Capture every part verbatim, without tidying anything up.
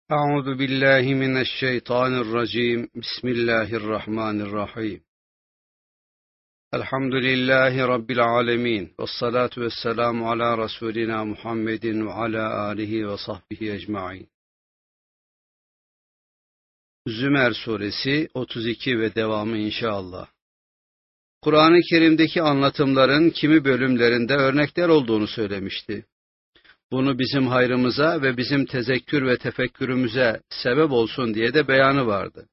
Euzu billahi mineşşeytanirracim. Bismillahirrahmanirrahim. Elhamdülillahi rabbil alamin. Ves salatu vesselamu ala rasulina Muhammedin ve ala alihi ve sahbihi ecmaîn. Zümer suresi otuz iki ve devamı inşallah. Kur'an-ı Kerim'deki anlatımların kimi bölümlerinde örnekler olduğunu söylemişti. Bunu bizim hayrımıza ve bizim tezekkür ve tefekkürümüze sebep olsun diye de beyanı vardı.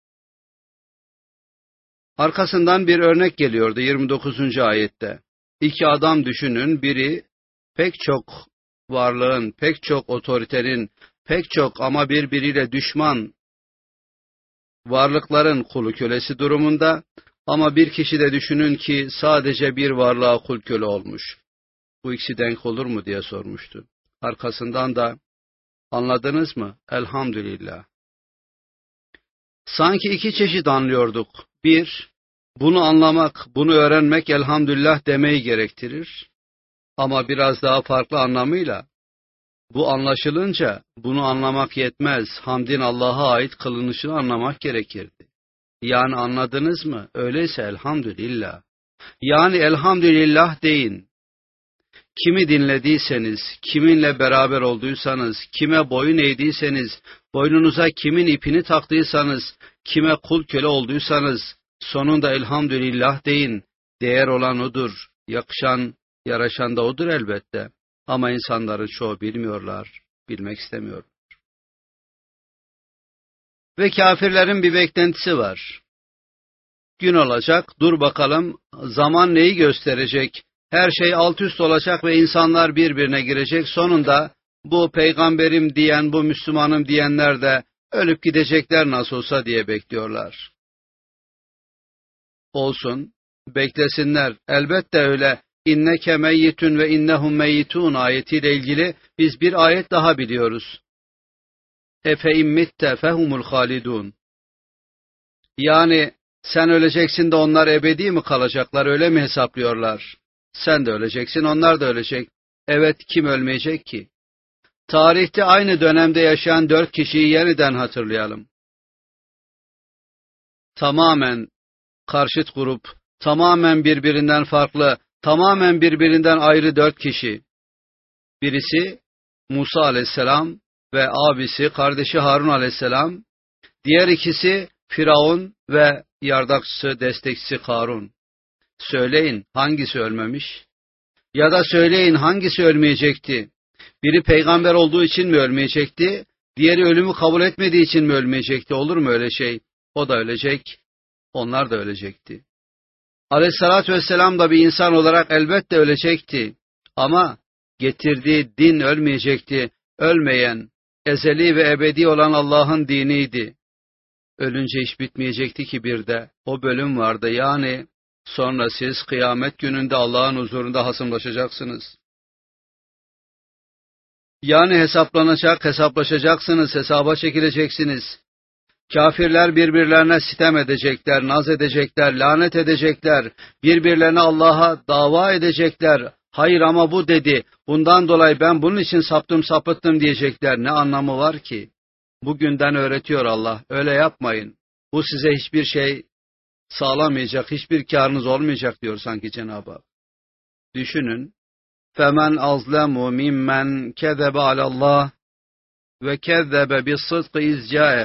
Arkasından bir örnek geliyordu yirmi dokuzuncu ayette. İki adam düşünün, biri pek çok varlığın, pek çok otoritenin, pek çok ama birbiriyle düşman varlıkların kulu kölesi durumunda, ama bir kişi de düşünün ki sadece bir varlığa kul köle olmuş. Bu ikisi denk olur mu diye sormuştu. Arkasından da anladınız mı? Elhamdülillah. Sanki iki çeşit anlıyorduk. Bir, bunu anlamak, bunu öğrenmek elhamdülillah demeyi gerektirir. Ama biraz daha farklı anlamıyla, bu anlaşılınca bunu anlamak yetmez, hamdin Allah'a ait kılınışını anlamak gerekirdi. Yani anladınız mı? Öyleyse elhamdülillah. Yani elhamdülillah deyin. Kimi dinlediyseniz, kiminle beraber olduysanız, kime boyun eğdiyseniz, boynunuza kimin ipini taktıysanız, kime kul köle olduysanız, sonunda elhamdülillah deyin. Değer olan odur, yakışan, yaraşan da odur elbette. Ama insanların çoğu bilmiyorlar, bilmek istemiyorlar. Ve kafirlerin bir beklentisi var. Gün olacak, dur bakalım, zaman neyi gösterecek? Her şey alt üst olacak ve insanlar birbirine girecek. Sonunda bu peygamberim diyen, bu Müslümanım diyenler de ölüp gidecekler nasıl olsa diye bekliyorlar. Olsun, beklesinler. Elbette öyle. İnneke meyyitun ve innehum meyyitun ayetiyle ilgili biz bir ayet daha biliyoruz. Efe immitte fehumul halidun. Yani sen öleceksin de onlar ebedi mi kalacaklar, öyle mi hesaplıyorlar? Sen de öleceksin, onlar da ölecek. Evet, kim ölmeyecek ki? Tarihte aynı dönemde yaşayan dört kişiyi yeniden hatırlayalım. Tamamen karşıt grup, tamamen birbirinden farklı, tamamen birbirinden ayrı dört kişi. Birisi Musa aleyhisselam ve abisi, kardeşi Harun aleyhisselam. Diğer ikisi Firavun ve yardakçısı, destekçisi Karun. Söyleyin hangisi ölmemiş? Ya da söyleyin hangisi ölmeyecekti? Biri peygamber olduğu için mi ölmeyecekti? Diğeri ölümü kabul etmediği için mi ölmeyecekti? Olur mu öyle şey? O da ölecek, onlar da ölecekti. Aleyhissalatü vesselam da bir insan olarak elbette ölecekti. Ama getirdiği din ölmeyecekti. Ölmeyen, ezeli ve ebedi olan Allah'ın diniydi. Ölünce iş bitmeyecekti ki bir de. O bölüm vardı, yani sonra siz kıyamet gününde Allah'ın huzurunda hasımlaşacaksınız. Yani hesaplanacak, hesaplaşacaksınız, hesaba çekileceksiniz. Kafirler birbirlerine sitem edecekler, naz edecekler, lanet edecekler, birbirlerine Allah'a dava edecekler. Hayır ama bu dedi, bundan dolayı ben bunun için saptım sapıttım diyecekler. Ne anlamı var ki? Bugünden öğretiyor Allah, öyle yapmayın. Bu size hiçbir şey sağlamayacak, hiçbir kârınız olmayacak diyor sanki Cenab-ı Hak. Düşünün. فَمَنْ أَظْلَمُ مِمَّنْ كَذَبَ عَلَى اللّٰهِ وَكَذَّبَ بِالصِّدْقِ اِذْ جَاءَهُ.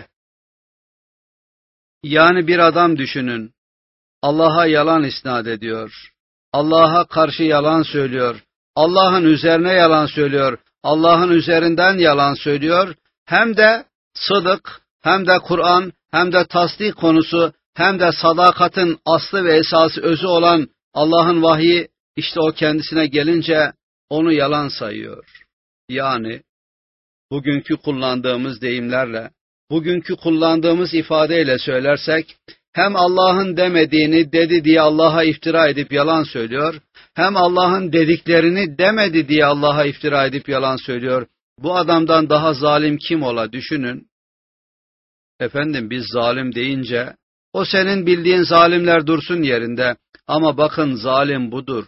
Yani bir adam düşünün. Allah'a yalan isnat ediyor. Allah'a karşı yalan söylüyor. Allah'ın üzerine yalan söylüyor. Allah'ın üzerinden yalan söylüyor. Hem de sıdık, hem de Kur'an, hem de tasdik konusu, hem de sadakatin aslı ve esası özü olan Allah'ın vahyi, işte o kendisine gelince onu yalan sayıyor. Yani bugünkü kullandığımız deyimlerle, bugünkü kullandığımız ifadeyle söylersek, hem Allah'ın demediğini dedi diye Allah'a iftira edip yalan söylüyor, hem Allah'ın dediklerini demedi diye Allah'a iftira edip yalan söylüyor. Bu adamdan daha zalim kim ola düşünün. Efendim biz zalim deyince, o senin bildiğin zalimler dursun yerinde, ama bakın zalim budur.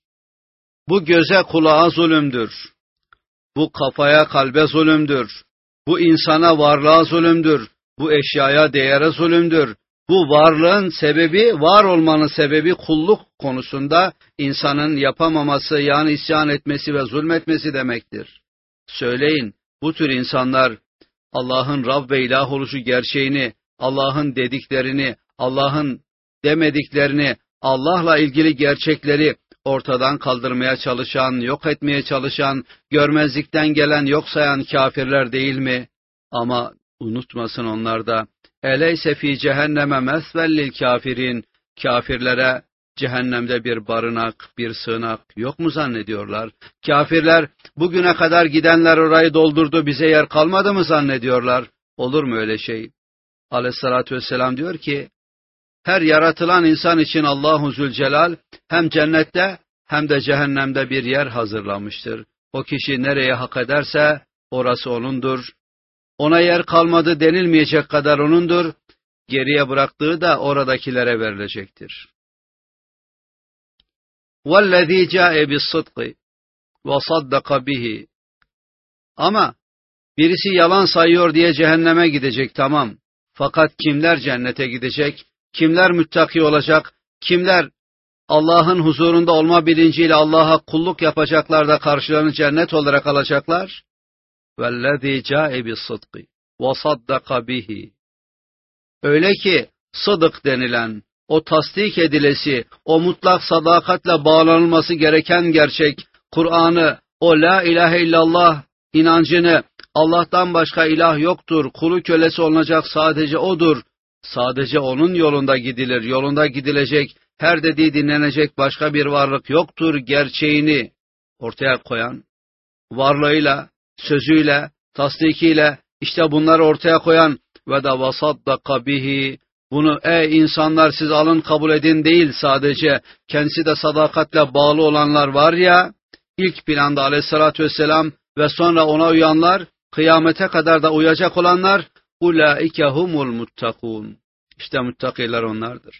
Bu göze kulağa zulümdür. Bu kafaya kalbe zulümdür. Bu insana, varlığa zulümdür. Bu eşyaya, değere zulümdür. Bu varlığın sebebi, var olmanın sebebi kulluk konusunda insanın yapamaması, yani isyan etmesi ve zulmetmesi demektir. Söyleyin, bu tür insanlar Allah'ın Rab ve ilah oluşu gerçeğini, Allah'ın dediklerini, Allah'ın demediklerini, Allah'la ilgili gerçekleri ortadan kaldırmaya çalışan, yok etmeye çalışan, görmezlikten gelen, yok sayan kafirler değil mi? Ama unutmasın onlar da, eleyse fî cehenneme mesvellil kafirin, kafirlere cehennemde bir barınak, bir sığınak yok mu zannediyorlar? Kafirler, bugüne kadar gidenler orayı doldurdu, bize yer kalmadı mı zannediyorlar? Olur mu öyle şey? Aleyhissalatü vesselam diyor ki, her yaratılan insan için Allahu Zülcelal hem cennette hem de cehennemde bir yer hazırlamıştır. O kişi nereye hak ederse orası onundur. Ona yer kalmadı denilmeyecek kadar onundur. Geriye bıraktığı da oradakilere verilecektir. وَالَّذ۪ي جَاءَ بِالصِّدْقِ وَصَدَّقَ بِهِ. Ama birisi yalan sayıyor diye cehenneme gidecek, tamam. Fakat kimler cennete gidecek? Kimler müttaki olacak? Kimler Allah'ın huzurunda olma bilinciyle Allah'a kulluk yapacaklar da karşılarını cennet olarak alacaklar? وَالَّذ۪ي جَاءَ بِالصِّدْقِ وَصَدَّقَ بِهِ. Öyle ki sıdık denilen, o tasdik edilesi, o mutlak sadakatle bağlanılması gereken gerçek, Kur'an'ı, o la ilahe illallah inancını, Allah'tan başka ilah yoktur, kulu kölesi olunacak sadece O'dur, sadece O'nun yolunda gidilir, yolunda gidilecek, her dediği dinlenecek başka bir varlık yoktur gerçeğini ortaya koyan, varlığıyla, sözüyle, tasdikiyle, işte bunları ortaya koyan ve de vasaddaka bihi, bunu ey insanlar siz alın kabul edin değil, sadece kendisi de sadakatle bağlı olanlar var ya, ilk planda aleyhissalatü vesselam ve sonra ona uyanlar, kıyamete kadar da uyacak olanlar, ulaike humul muttakun. İşte muttakiler onlardır.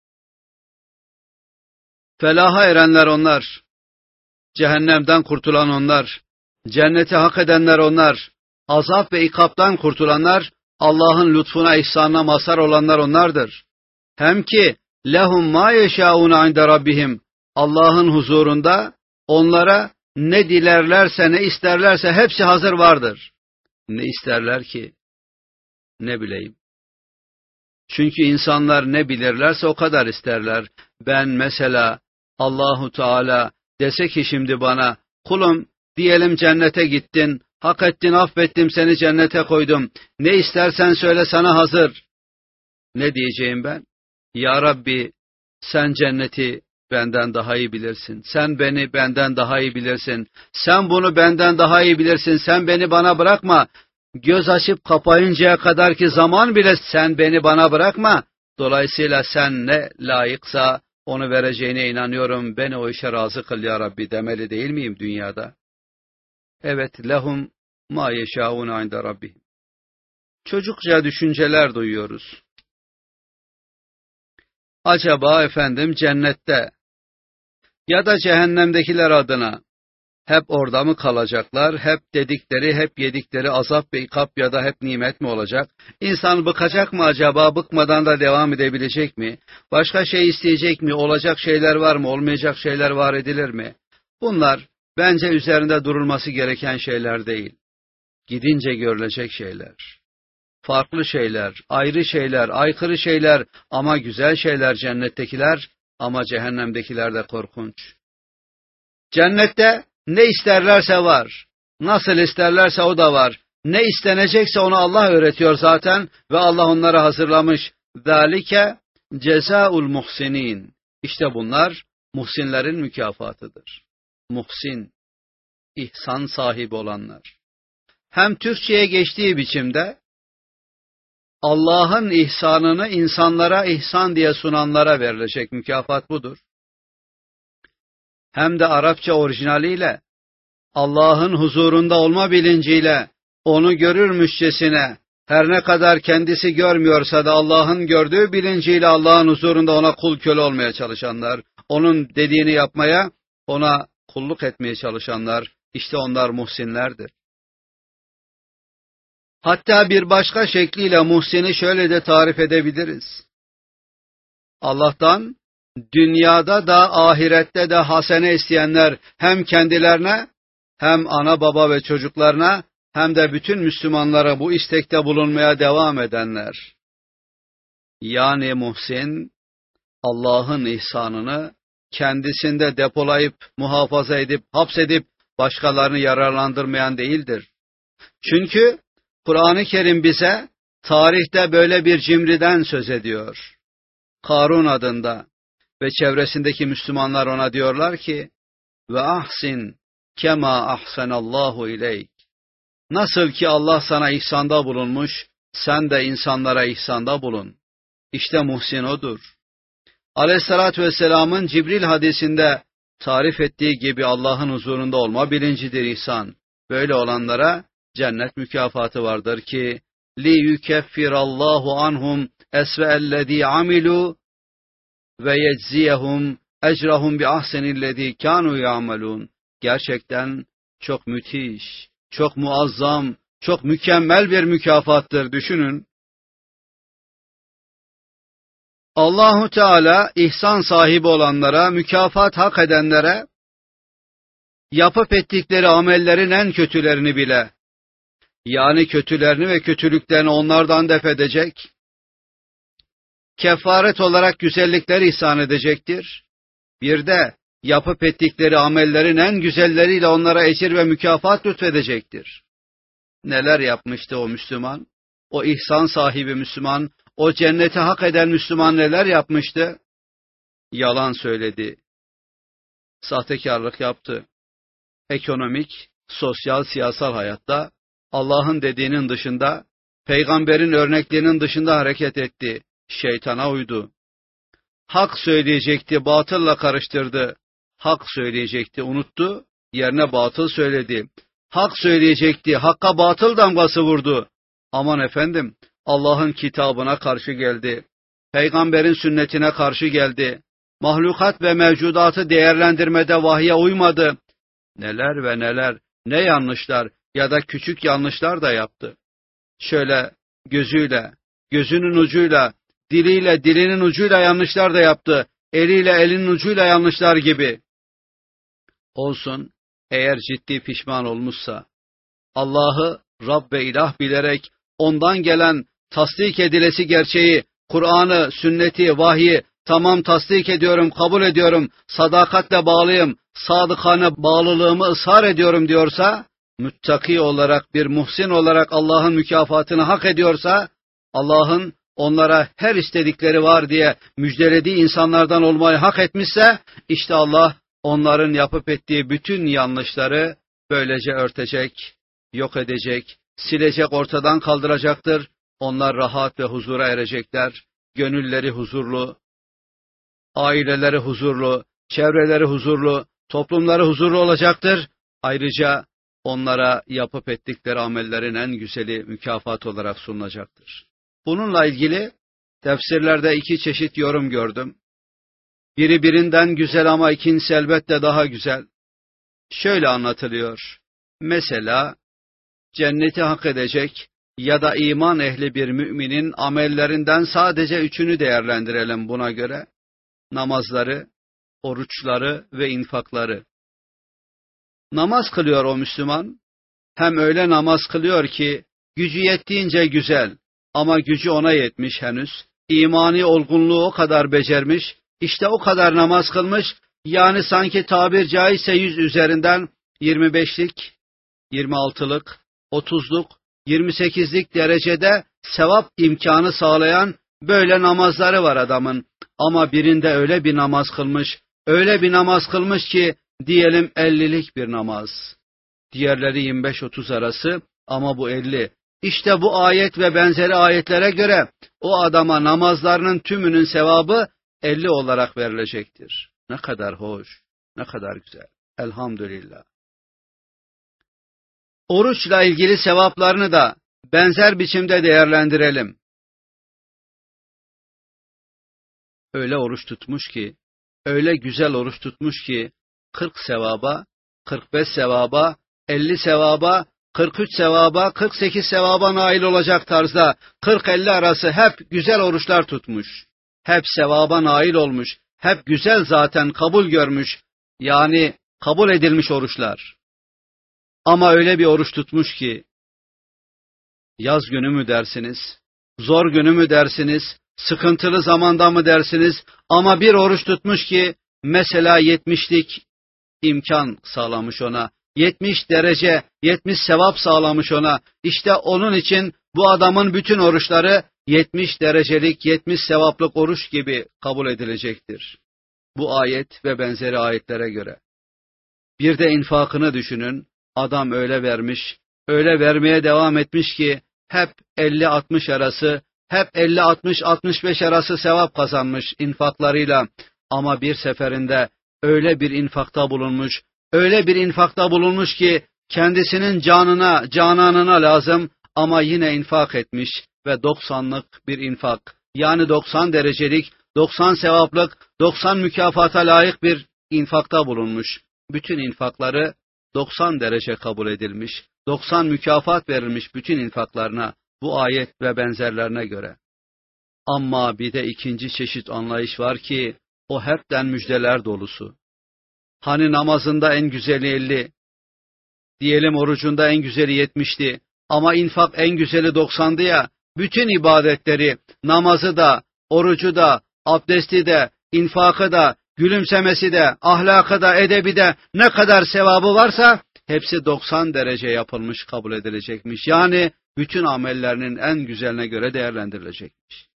Felaha erenler onlar, cehennemden kurtulan onlar, cenneti hak edenler onlar, azap ve ikaptan kurtulanlar, Allah'ın lütfuna, ihsanına mazhar olanlar onlardır. Hem ki lehum ma yeşâûne inde rabbihim, Allah'ın huzurunda onlara ne dilerlerse, ne isterlerse hepsi hazır vardır. Ne isterler ki? Ne bileyim. Çünkü insanlar ne bilirlerse o kadar isterler. Ben mesela Allahu Teala dese ki şimdi bana, kulum diyelim cennete gittin, hak ettin, affettim, seni cennete koydum. Ne istersen söyle, sana hazır. Ne diyeceğim ben? Ya Rabbi, sen cenneti benden daha iyi bilirsin. Sen beni benden daha iyi bilirsin. Sen bunu benden daha iyi bilirsin. Sen beni bana bırakma. Göz açıp kapayıncaya kadar ki zaman bile sen beni bana bırakma. Dolayısıyla sen ne layıksa onu vereceğine inanıyorum. Beni o işe razı kıl ya Rabbi demeli değil miyim dünyada? Evet, lehum ma yeşâûne inde rabbihim. Çocukça düşünceler duyuyoruz. Acaba efendim cennette ya da cehennemdekiler adına hep orada mı kalacaklar, hep dedikleri, hep yedikleri azap ve ikap ya da hep nimet mi olacak? İnsan bıkacak mı acaba, bıkmadan da devam edebilecek mi? Başka şey isteyecek mi, olacak şeyler var mı, olmayacak şeyler var edilir mi? Bunlar bence üzerinde durulması gereken şeyler değil. Gidince görülecek şeyler. Farklı şeyler, ayrı şeyler, aykırı şeyler ama güzel şeyler cennettekiler, ama cehennemdekiler de korkunç. Cennette ne isterlerse var, nasıl isterlerse o da var. Ne istenecekse onu Allah öğretiyor zaten ve Allah onlara hazırlamış. ذَٰلِكَ جَزَاءُ الْمُحْسِنِينَ. İşte bunlar muhsinlerin mükafatıdır. Muhsin, ihsan sahibi olanlar. Hem Türkçe'ye geçtiği biçimde Allah'ın ihsanını insanlara ihsan diye sunanlara verilecek mükafat budur. Hem de Arapça orijinaliyle Allah'ın huzurunda olma bilinciyle onu görürmüşçesine, her ne kadar kendisi görmüyorsa da Allah'ın gördüğü bilinciyle Allah'ın huzurunda ona kul köle olmaya çalışanlar, onun dediğini yapmaya, ona kulluk etmeye çalışanlar, işte onlar muhsinlerdir. Hatta bir başka şekliyle muhsini şöyle de tarif edebiliriz. Allah'tan dünyada da ahirette de hasene isteyenler hem kendilerine hem ana baba ve çocuklarına hem de bütün Müslümanlara bu istekte bulunmaya devam edenler. Yani muhsin, Allah'ın ihsanını kendisinde depolayıp, muhafaza edip, hapsedip başkalarını yararlandırmayan değildir. Çünkü Kur'an-ı Kerim bize tarihte böyle bir cimriden söz ediyor. Karun adında ve çevresindeki Müslümanlar ona diyorlar ki: "Ve ahsin kema ahsanallahu ileyk." Nasıl ki Allah sana ihsanda bulunmuş, sen de insanlara ihsanda bulun. İşte muhsin odur. Aleyhissalatü vesselamın Cibril hadisinde tarif ettiği gibi Allah'ın huzurunda olma bilincidir ihsan. Böyle olanlara cennet mükafatı vardır ki li yukeffirallahu anhum esve'ellezî amilu ve yecziyehum ecrahum bi ahsenillezî kânû ya'melûn. Gerçekten çok müthiş, çok muazzam, çok mükemmel bir mükafattır, düşünün. Allahu Teala ihsan sahibi olanlara, mükafat hak edenlere yapıp ettikleri amellerin en kötülerini bile, yani kötülerini ve kötülüklerini onlardan def edecek, kefaret olarak güzellikler ihsan edecektir. Bir de yapıp ettikleri amellerin en güzelleriyle onlara ecir ve mükafat lütfedecektir. Neler yapmıştı o Müslüman? O ihsan sahibi Müslüman, o cenneti hak eden Müslüman neler yapmıştı? Yalan söyledi, sahtekarlık yaptı. Ekonomik, sosyal, siyasal hayatta Allah'ın dediğinin dışında, peygamberin örneklerinin dışında hareket etti. Şeytana uydu. Hak söyleyecekti, batılla karıştırdı. Hak söyleyecekti, unuttu, yerine batıl söyledi. Hak söyleyecekti, hakka batıl damgası vurdu. Aman efendim, Allah'ın kitabına karşı geldi. Peygamberin sünnetine karşı geldi. Mahlukat ve mevcudatı değerlendirmede vahye uymadı. Neler ve neler, ne yanlışlar ya da küçük yanlışlar da yaptı. Şöyle gözüyle, gözünün ucuyla, diliyle, dilinin ucuyla yanlışlar da yaptı. Eliyle, elinin ucuyla yanlışlar gibi. Olsun, eğer ciddi pişman olmuşsa, Allah'ı Rab ve ilah bilerek ondan gelen tasdik edilesi gerçeği, Kur'an'ı, sünneti, vahyi tamam tasdik ediyorum, kabul ediyorum, sadakatle bağlıyım, sadıkane bağlılığımı ısrar ediyorum diyorsa, müttaki olarak, bir muhsin olarak Allah'ın mükafatını hak ediyorsa, Allah'ın onlara her istedikleri var diye müjdelediği insanlardan olmayı hak etmişse, işte Allah onların yapıp ettiği bütün yanlışları böylece örtecek, yok edecek, silecek, ortadan kaldıracaktır. Onlar rahat ve huzura erecekler. Gönülleri huzurlu, aileleri huzurlu, çevreleri huzurlu, toplumları huzurlu olacaktır. Ayrıca onlara yapıp ettikleri amellerin en güzeli mükafat olarak sunulacaktır. Bununla ilgili tefsirlerde iki çeşit yorum gördüm. Biri birinden güzel ama ikincisi elbette daha güzel. Şöyle anlatılıyor. Mesela cenneti hak edecek ya da iman ehli bir müminin amellerinden sadece üçünü değerlendirelim buna göre. Namazları, oruçları ve infakları. Namaz kılıyor o Müslüman. Hem öyle namaz kılıyor ki gücü yettiğince güzel ama gücü ona yetmiş henüz. İmani olgunluğu o kadar becermiş, işte o kadar namaz kılmış, yani sanki tabir caizse yüz üzerinden yirmi beşlik, yirmi altılık, otuzluk, yirmi sekizlik derecede sevap imkanı sağlayan böyle namazları var adamın. Ama birinde öyle bir namaz kılmış, öyle bir namaz kılmış ki diyelim ellilik bir namaz. Diğerleri yirmi beş otuz arası ama bu elli. İşte bu ayet ve benzeri ayetlere göre o adama namazlarının tümünün sevabı elli olarak verilecektir. Ne kadar hoş, ne kadar güzel. Elhamdülillah. Oruçla ilgili sevaplarını da benzer biçimde değerlendirelim. Öyle oruç tutmuş ki, öyle güzel oruç tutmuş ki, kırk sevaba, kırk beş sevaba, elli sevaba, kırk üç sevaba, kırk sekiz sevaba nail olacak tarzda kırk elli arası hep güzel oruçlar tutmuş. Hep sevaba nail olmuş. Hep güzel zaten kabul görmüş. Yani kabul edilmiş oruçlar. Ama öyle bir oruç tutmuş ki, yaz günü mü dersiniz, zor günü mü dersiniz, sıkıntılı zamanda mı dersiniz, ama bir oruç tutmuş ki, mesela yetmişlik imkan sağlamış ona, yetmiş derece, yetmiş sevap sağlamış ona. İşte onun için bu adamın bütün oruçları yetmiş derecelik, yetmiş sevaplık oruç gibi kabul edilecektir. Bu ayet ve benzeri ayetlere göre. Bir de infakını düşünün, adam öyle vermiş, öyle vermeye devam etmiş ki, hep elli altmış arası, hep elli altmış altmış beş arası sevap kazanmış infaklarıyla. Ama bir seferinde öyle bir infakta bulunmuş, öyle bir infakta bulunmuş ki, kendisinin canına, cananına lazım ama yine infak etmiş ve doksanlık bir infak, yani doksan derecelik, doksan sevaplık, doksan mükafata layık bir infakta bulunmuş. Bütün infakları doksan derece kabul edilmiş, doksan mükafat verilmiş bütün infaklarına, bu ayet ve benzerlerine göre. Ama bir de ikinci çeşit anlayış var ki, o hepten müjdeler dolusu. Hani namazında en güzeli elli, diyelim orucunda en güzeli yetmişti, ama infak en güzeli doksandı ya, bütün ibadetleri, namazı da, orucu da, abdesti de, infakı da, gülümsemesi de, ahlakı da, edebi de, ne kadar sevabı varsa, hepsi doksan derece yapılmış kabul edilecekmiş. Yani bütün amellerinin en güzeline göre değerlendirilecekmiş.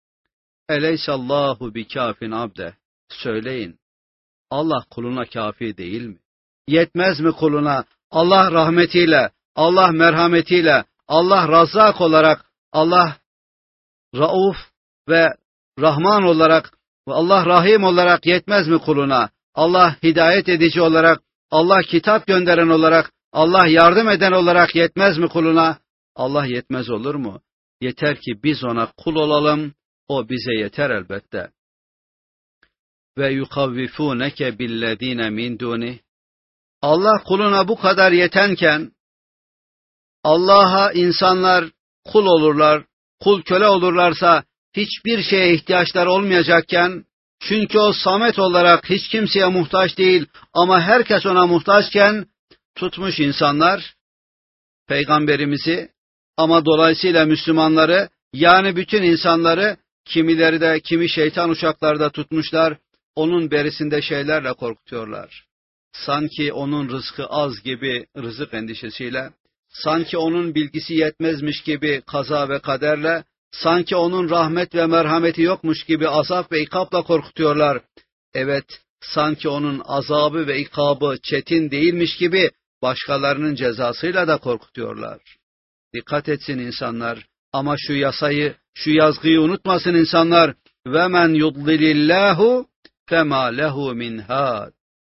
Eleysallahu bikâfin abde. Söyleyin, Allah kuluna kafi değil mi? Yetmez mi kuluna Allah rahmetiyle, Allah merhametiyle, Allah Razzak olarak, Allah Rauf ve Rahman olarak ve Allah Rahim olarak yetmez mi kuluna? Allah hidayet edici olarak, Allah kitap gönderen olarak, Allah yardım eden olarak yetmez mi kuluna? Allah yetmez olur mu? Yeter ki biz ona kul olalım, o bize yeter elbette. Ve yukavvifuneke billezine min duni. Allah kuluna bu kadar yetenken, Allah'a insanlar kul olurlar, kul köle olurlarsa hiçbir şeye ihtiyaçları olmayacakken, çünkü o samet olarak hiç kimseye muhtaç değil ama herkes ona muhtaçken, tutmuş insanlar Peygamberimizi, ama dolayısıyla Müslümanları, yani bütün insanları, kimileri de kimi şeytan uçaklarda tutmuşlar, onun berisinde şeylerle korkutuyorlar. Sanki onun rızkı az gibi rızık endişesiyle, sanki onun bilgisi yetmezmiş gibi kaza ve kaderle, sanki onun rahmet ve merhameti yokmuş gibi azap ve ikapla korkutuyorlar. Evet, sanki onun azabı ve ikabı çetin değilmiş gibi başkalarının cezasıyla da korkutuyorlar. Dikkat etsin insanlar, ama şu yasayı, şu yazgıyı unutmasın insanlar. Ve men yudlilillahu fema lehu min had.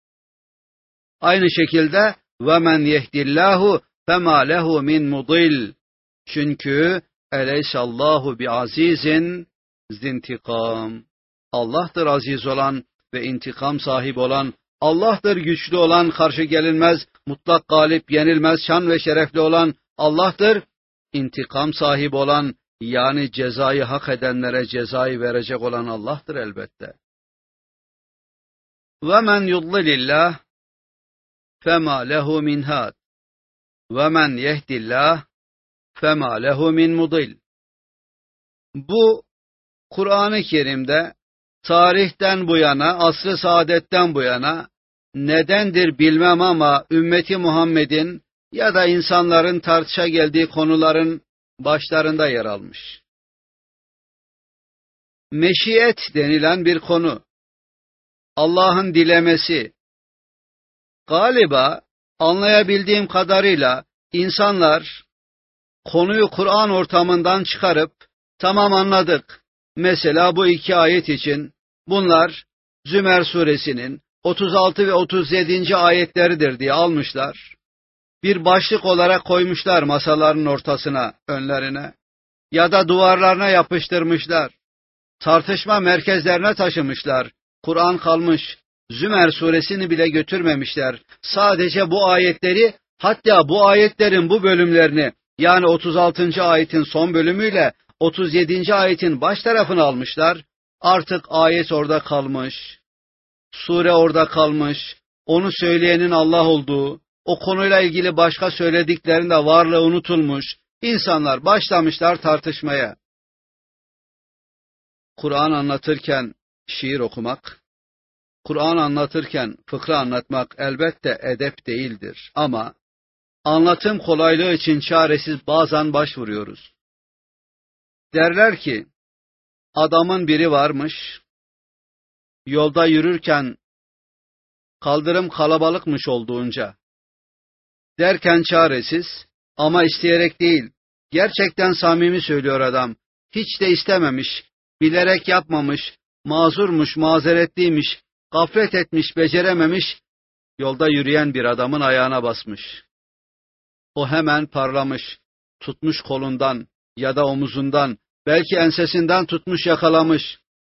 Aynı şekilde ve men yehdillahu fema lehu min mudil. Çünkü eleysallahu bi azizin zintikam. Allah'tır aziz olan ve intikam sahibi olan, Allah'tır güçlü olan, karşı gelinmez, mutlak galip, yenilmez, şan ve şerefli olan, Allah'tır intikam sahibi olan, yani cezayı hak edenlere cezayı verecek olan Allah'tır elbette. وَمَنْ يُضْلِلِ اللّٰهِ فَمَا لَهُ مِنْ هَادٍ وَمَنْ يَهْدِ اللّٰهِ فَمَا لَهُ مِنْ مُضِلٍ. Bu Kur'an-ı Kerim'de tarihten bu yana, asr-ı saadetten bu yana, nedendir bilmem ama ümmeti Muhammed'in ya da insanların tartışa geldiği konuların başlarında yer almış. Meşiyet denilen bir konu. Allah'ın dilemesi. Galiba anlayabildiğim kadarıyla insanlar konuyu Kur'an ortamından çıkarıp tamam anladık. Mesela bu iki ayet için bunlar Zümer suresinin otuz altı ve otuz yedinci ayetleridir diye almışlar. Bir başlık olarak koymuşlar masaların ortasına, önlerine ya da duvarlarına yapıştırmışlar. Tartışma merkezlerine taşımışlar. Kur'an kalmış. Zümer suresini bile götürmemişler. Sadece bu ayetleri Hatta bu ayetlerin bu bölümlerini, yani otuz altıncı ayetin son bölümüyle otuz yedinci ayetin baş tarafını almışlar. Artık ayet orada kalmış, sure orada kalmış, onu söyleyenin Allah olduğu, o konuyla ilgili başka söylediklerinde varlığı unutulmuş. İnsanlar başlamışlar tartışmaya. Kur'an anlatırken şiir okumak, Kur'an anlatırken fıkra anlatmak elbette edep değildir. Ama anlatım kolaylığı için çaresiz bazen başvuruyoruz. Derler ki, adamın biri varmış, yolda yürürken kaldırım kalabalıkmış olduğunca. Derken çaresiz ama isteyerek değil, gerçekten samimi söylüyor adam. Hiç de istememiş, bilerek yapmamış, mazurmuş, mazeretliymiş, gaflet etmiş, becerememiş, yolda yürüyen bir adamın ayağına basmış. O hemen parlamış, tutmuş kolundan ya da omuzundan, belki ensesinden tutmuş yakalamış.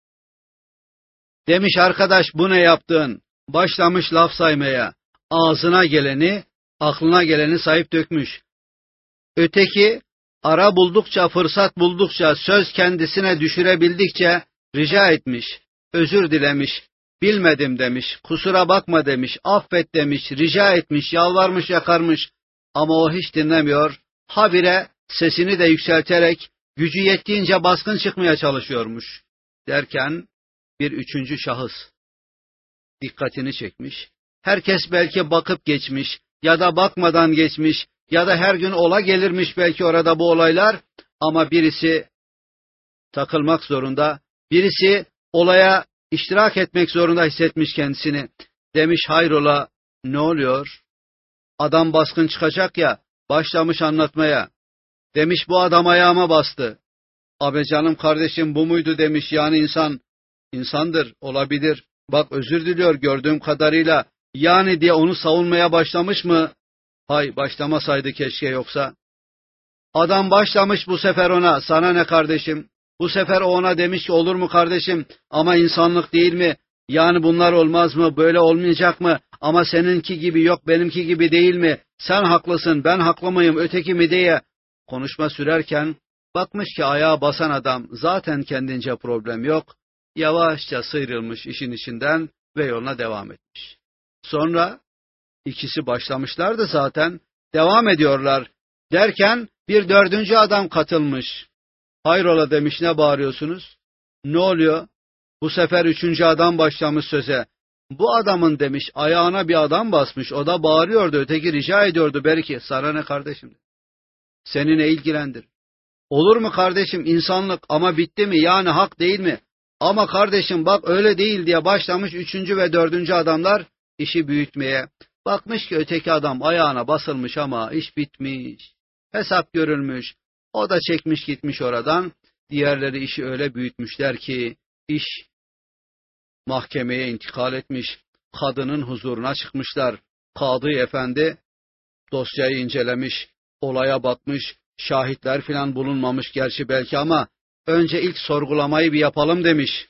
Demiş, arkadaş bu ne yaptın? Başlamış laf saymaya, ağzına geleni, aklına geleni sayıp dökmüş. Öteki, ara buldukça, fırsat buldukça, söz kendisine düşürebildikçe rica etmiş, özür dilemiş, bilmedim demiş, kusura bakma demiş, affet demiş, rica etmiş, yalvarmış, yakarmış. Ama o hiç dinlemiyor, habire sesini de yükselterek, gücü yettiğince baskın çıkmaya çalışıyormuş. Derken bir üçüncü şahıs dikkatini çekmiş. Herkes belki bakıp geçmiş ya da bakmadan geçmiş ya da her gün ola gelirmiş belki orada bu olaylar, ama birisi takılmak zorunda, birisi olaya iştirak etmek zorunda hissetmiş kendisini. Demiş, hayrola, ne oluyor? Adam baskın çıkacak ya, başlamış anlatmaya. Demiş, bu adam ayağıma bastı. Abi canım kardeşim, bu muydu demiş, yani insan, insandır, olabilir. Bak özür diliyor gördüğüm kadarıyla, yani diye onu savunmaya başlamış mı? Hay başlamasaydı keşke yoksa. Adam başlamış bu sefer ona, sana ne kardeşim? Bu sefer o ona demiş ki, olur mu kardeşim, ama insanlık değil mi? Yani bunlar olmaz mı, böyle olmayacak mı? Ama seninki gibi yok, benimki gibi değil mi? Sen haklısın, ben haklı mıyım, öteki mi diye konuşma sürerken, bakmış ki ayağa basan adam zaten kendince problem yok, yavaşça sıyrılmış işin içinden ve yoluna devam etmiş. Sonra ikisi başlamışlardı zaten, devam ediyorlar. Derken bir dördüncü adam katılmış. Hayrola demiş, ne bağırıyorsunuz? Ne oluyor? Bu sefer üçüncü adam başlamış söze. Bu adamın demiş ayağına bir adam basmış, o da bağırıyordu, öteki rica ediyordu belki, sana ne kardeşim? Seni ne ilgilendir? Olur mu kardeşim insanlık, ama bitti mi, yani hak değil mi? Ama kardeşim bak öyle değil diye başlamış üçüncü ve dördüncü adamlar işi büyütmeye. Bakmış ki öteki adam ayağına basılmış ama iş bitmiş. Hesap görülmüş. O da çekmiş gitmiş oradan. Diğerleri işi öyle büyütmüşler ki iş mahkemeye intikal etmiş. Kadının huzuruna çıkmışlar. Kadı efendi dosyayı incelemiş. Olaya bakmış. Şahitler filan bulunmamış gerçi belki, ama önce ilk sorgulamayı bir yapalım demiş.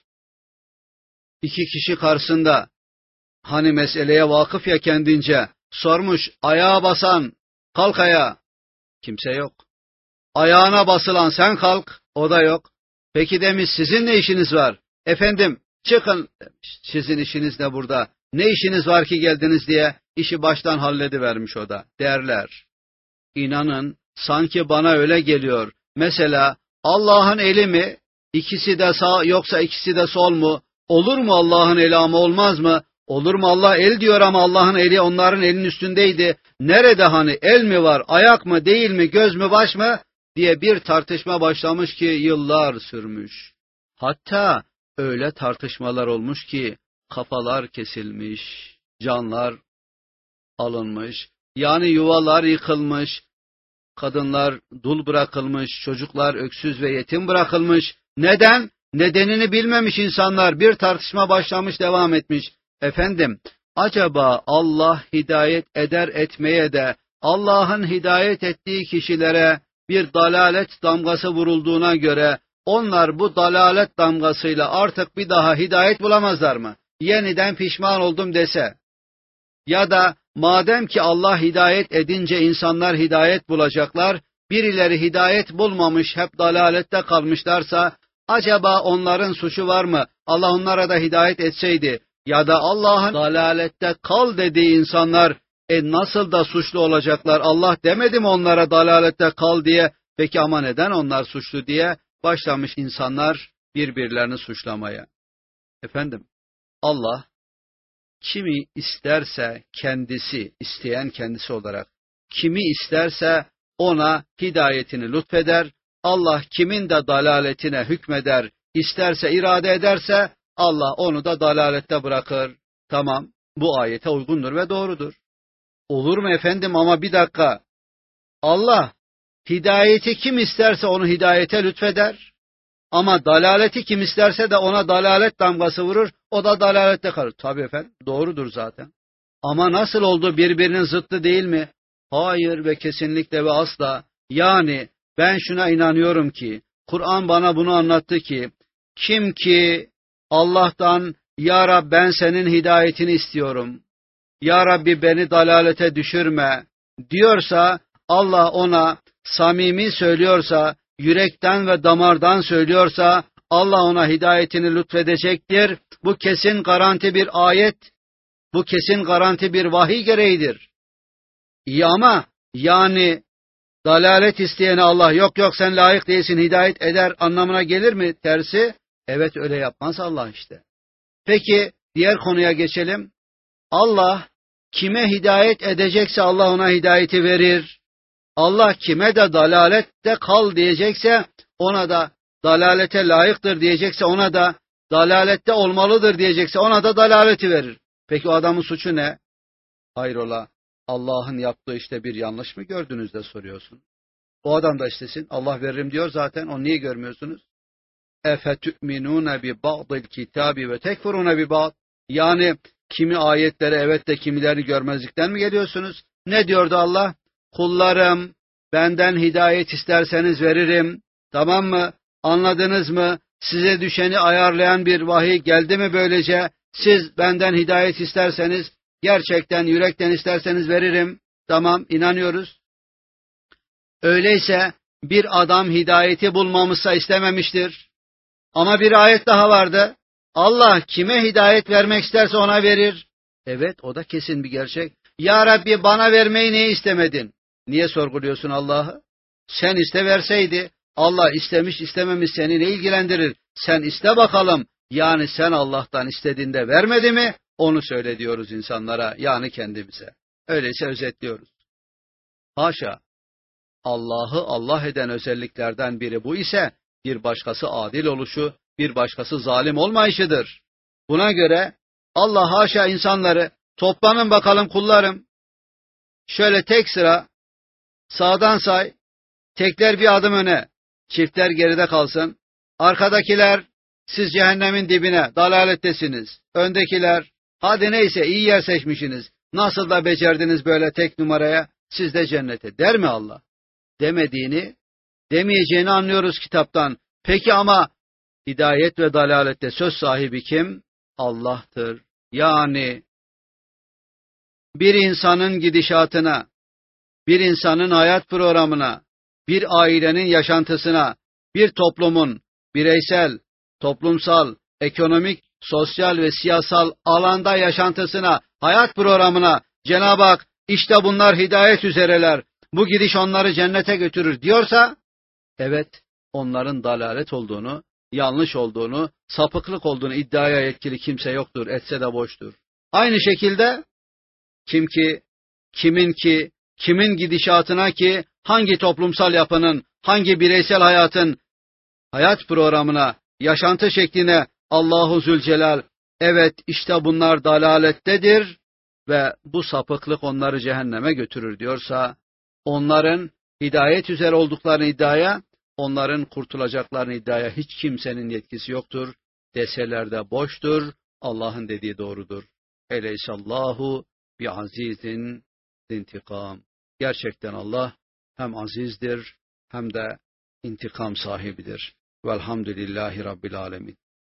İki kişi karşısında, hani meseleye vakıf ya kendince, sormuş, ayağa basan kalk ayağa. Kimse yok. Ayağına basılan sen kalk, o da yok. Peki demiş, sizin ne işiniz var? Efendim çıkın demiş, sizin işiniz ne burada? Ne işiniz var ki geldiniz diye işi baştan halledivermiş o da. Derler, İnanın sanki bana öyle geliyor. Mesela Allah'ın eli mi? İkisi de sağ yoksa ikisi de sol mu? Olur mu Allah'ın eli ama olmaz mı? Olur mu Allah el diyor ama Allah'ın eli onların elinin üstündeydi. Nerede hani, el mi var, ayak mı, değil mi, göz mü, baş mı? Diye bir tartışma başlamış ki yıllar sürmüş. Hatta öyle tartışmalar olmuş ki kafalar kesilmiş, canlar alınmış. Yani yuvalar yıkılmış, kadınlar dul bırakılmış, çocuklar öksüz ve yetim bırakılmış. Neden? Nedenini bilmemiş insanlar, bir tartışma başlamış, devam etmiş. Efendim, acaba Allah hidayet eder etmeye de Allah'ın hidayet ettiği kişilere bir dalalet damgası vurulduğuna göre onlar bu dalalet damgasıyla artık bir daha hidayet bulamazlar mı? Yeniden pişman oldum dese ya da madem ki Allah hidayet edince insanlar hidayet bulacaklar, birileri hidayet bulmamış, hep dalalette kalmışlarsa, acaba onların suçu var mı? Allah onlara da hidayet etseydi ya da Allah'ın dalalette kal dediği insanlar, e nasıl da suçlu olacaklar? Allah demedi mi onlara dalalette kal diye? Peki ama neden onlar suçlu diye başlamış insanlar birbirlerini suçlamaya. Efendim, Allah kimi isterse kendisi, isteyen kendisi olarak, kimi isterse ona hidayetini lütfeder. Allah kimin de dalaletine hükmeder, isterse irade ederse Allah onu da dalalette bırakır. Tamam, bu ayete uygundur ve doğrudur. Olur mu efendim, ama bir dakika. Allah hidayeti kim isterse onu hidayete lütfeder. Ama dalaleti kim isterse de ona dalalet damgası vurur, o da dalalette kalır. Tabii efendim, doğrudur zaten. Ama nasıl oldu, birbirinin zıttı değil mi? Hayır ve kesinlikle ve asla. Yani ben şuna inanıyorum ki, Kur'an bana bunu anlattı ki, kim ki Allah'tan, Ya Rab ben senin hidayetini istiyorum, Ya Rabbi beni dalalete düşürme diyorsa, Allah ona samimi söylüyorsa, yürekten ve damardan söylüyorsa, Allah ona hidayetini lütfedecektir. Bu kesin garanti bir ayet, bu kesin garanti bir vahiy gereğidir. İyi ama yani dalalet isteyene Allah yok yok sen layık değilsin hidayet eder anlamına gelir mi? Tersi, evet öyle yapmaz Allah işte. Peki diğer konuya geçelim. Allah kime hidayet edecekse Allah ona hidayeti verir. Allah kime de dalalette kal diyecekse ona da dalalete layıktır diyecekse ona da dalalette olmalıdır diyecekse ona da dalaleti verir. Peki o adamın suçu ne? Hayrola, Allah'ın yaptığı işte bir yanlış mı gördünüz de soruyorsun. O adam da istesin, Allah veririm diyor zaten, onu niye görmüyorsunuz? اَفَتُؤْمِنُونَ بِبَعْضِ الْكِتَابِ وَتَكْفُرُونَ بِبَعْضِ. Yani kimi ayetlere evet de kimilerini görmezlikten mi geliyorsunuz? Ne diyordu Allah? Kullarım, benden hidayet isterseniz veririm. Tamam mı? Anladınız mı? Size düşeni ayarlayan bir vahiy geldi mi böylece? Siz benden hidayet isterseniz, gerçekten yürekten isterseniz veririm. Tamam, inanıyoruz. Öyleyse bir adam hidayeti bulmamışsa istememiştir. Ama bir ayet daha vardı. Allah kime hidayet vermek isterse ona verir. Evet, o da kesin bir gerçek. Ya Rabbi bana vermeyi niye istemedin? Niye sorguluyorsun Allah'ı? Sen iste verseydi. Allah istemiş istememiş seni ne ilgilendirir? Sen iste bakalım. Yani sen Allah'tan istediğinde vermedi mi? Onu söyle diyoruz insanlara, yani kendimize. Öyleyse özetliyoruz. Haşa, Allah'ı Allah eden özelliklerden biri bu ise bir başkası adil oluşu, bir başkası zalim olmayışıdır. Buna göre Allah haşa insanları, toplanın bakalım kullarım. Şöyle tek sıra sağdan say, tekler bir adım öne, çiftler geride kalsın. Arkadakiler, siz cehennemin dibine, dalalettesiniz. Öndekiler, hadi neyse iyi yer seçmişsiniz. Nasıl da becerdiniz böyle tek numaraya, siz de cennete der mi Allah? Demediğini, demeyeceğini anlıyoruz kitaptan. Peki ama hidayet ve dalalette söz sahibi kim? Allah'tır. Yani bir insanın gidişatına, bir insanın hayat programına, bir ailenin yaşantısına, bir toplumun bireysel, toplumsal, ekonomik, sosyal ve siyasal alanda yaşantısına, hayat programına Cenab-ı Hak işte bunlar hidayet üzereler, bu gidiş onları cennete götürür diyorsa, evet onların dalalet olduğunu, yanlış olduğunu, sapıklık olduğunu iddiaya yetkili kimse yoktur, etse de boştur. Aynı şekilde kim ki, kimin ki, kimin gidişatına ki, hangi toplumsal yapının, hangi bireysel hayatın hayat programına, yaşantı şekline Allahu Zülcelal, evet işte bunlar dalalettedir ve bu sapıklık onları cehenneme götürür diyorsa, onların hidayet üzere olduklarını iddiaya, onların kurtulacaklarını iddiaya hiç kimsenin yetkisi yoktur. Deseler de boştur. Allah'ın dediği doğrudur. Eleysallahu bi azizin intikam. Gerçekten Allah hem azizdir hem de intikam sahibidir. Velhamdülillahi Rabbil alemin.